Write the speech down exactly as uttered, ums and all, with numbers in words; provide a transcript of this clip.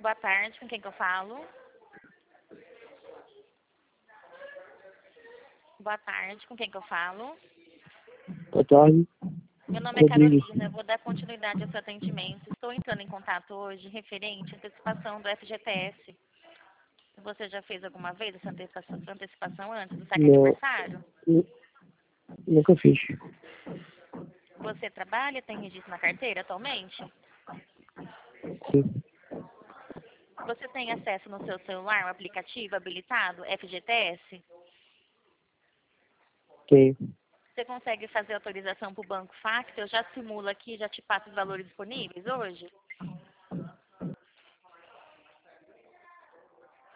Boa tarde, com quem que eu falo? Boa tarde, com quem que eu falo? Boa tarde. Meu nome é Rodrigues. Carolina, eu vou dar continuidade ao seu atendimento. Estou entrando em contato hoje referente à antecipação do F G T S. Você já fez alguma vez essa antecipação, antecipação antes do saque Não, aniversário? nu- nunca fiz. Você trabalha, tem registro na carteira atualmente? Sim, Você tem acesso no seu celular, um aplicativo habilitado, F G T S? tenho. Você consegue fazer autorização para o banco Factor? Eu já simulo aqui, já te passo os valores disponíveis hoje?